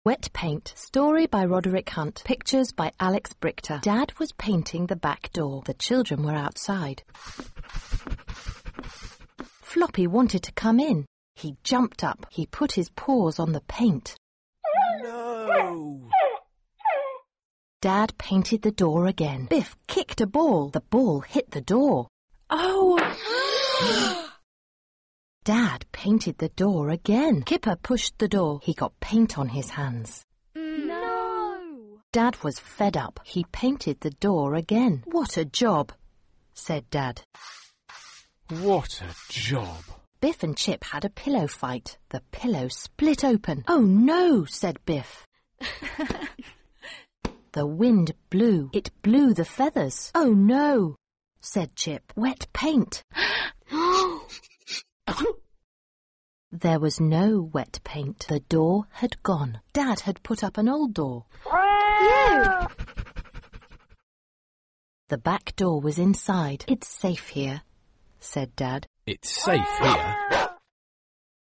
Wet Paint. Story by Roderick Hunt. Pictures by Alex Brichter. Dad was painting the back door. The children were outside. Floppy wanted to come in. He jumped up. He put his paws on the paint. No! Dad painted the door again. Biff kicked a ball. The ball hit the door. Oh! Dad painted the door again. Kipper pushed the door. He got paint on his hands. No! Dad was fed up. He painted the door again. What a job, said Dad. What a job! Biff and Chip had a pillow fight. The pillow split open. Oh no, said Biff. The wind blew. It blew the feathers. Oh no, said Chip. Wet paint. There was no wet paint. The door had gone. Dad had put up an old door. Phew! The back door was inside. It's safe here, said Dad. It's safe here.